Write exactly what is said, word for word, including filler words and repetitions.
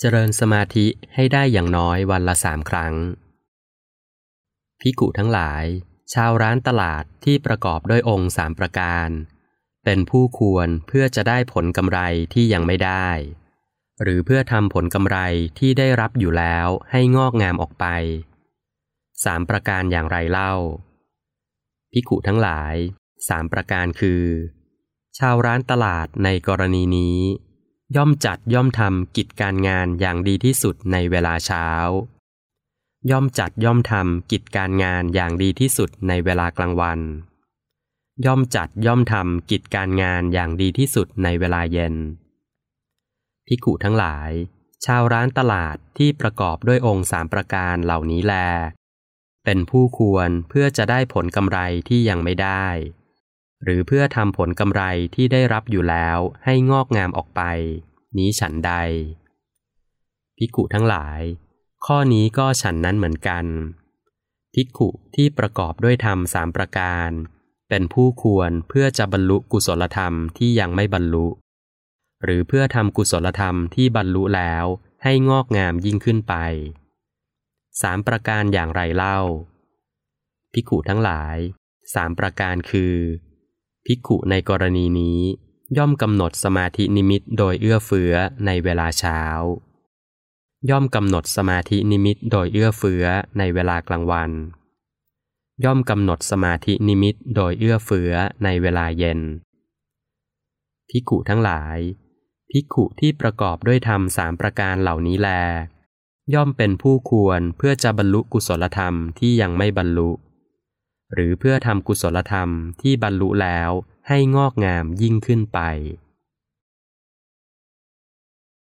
เจริญสมาธิให้ได้อย่างน้อยวันละสามครั้งภิกขุทั้งหลายชาวร้านตลาดที่ประกอบด้วยองค์สามประการเป็นผู้ควรเพื่อจะได้ผลกำไรที่ยังไม่ได้หรือเพื่อทำผลกำไรที่ได้รับอยู่แล้วให้งอกงามออกไปสามประการอย่างไรเล่าภิกขุทั้งหลายสามประการคือชาวร้านตลาดในกรณีนี้ย่อมจัดย่อมทำกิจการงานอย่างดีที่สุดในเวลาเช้าย่อมจัดย่อมทำกิจการงานอย่างดีที่สุดในเวลากลางวันย่อมจัดย่อมทำกิจการงานอย่างดีที่สุดในเวลาเย็นภิกขุทั้งหลายชาวร้านตลาดที่ประกอบด้วยองค์สามประการเหล่านี้แลเป็นผู้ควรเพื่อจะได้ผลกำไรที่ยังไม่ได้หรือเพื่อทำผลกำไรที่ได้รับอยู่แล้วให้งอกงามออกไปนี้ฉันใดภิกขุทั้งหลายข้อนี้ก็ฉันนั้นเหมือนกันภิกขุที่ประกอบด้วยธรรมสามประการเป็นผู้ควรเพื่อจะบรรลุกุศลธรรมที่ยังไม่บรรลุหรือเพื่อทำกุศลธรรมที่บรรลุแล้วให้งอกงามยิ่งขึ้นไปสามประการอย่างไรเล่าภิกขุทั้งหลายสามประการคือภิกขุในกรณีนี้ย่อมกำหนดสมาธินิมิตโดยเอื้อเฟื้อในเวลาเช้าย่อมกำหนดสมาธินิมิตโดยเอื้อเฟื้อในเวลากลางวันย่อมกำหนดสมาธินิมิตโดยเอื้อเฟื้อในเวลาเย็นภิกขุทั้งหลายภิกขุที่ประกอบด้วยธรรมสามประการเหล่านี้แลย่อมเป็นผู้ควรเพื่อจะบรรลุกุศลธรรมที่ยังไม่บรรลุหรือเพื่อทำกุศลธรรมที่บรรลุแล้วให้งอกงามยิ่งขึ้นไป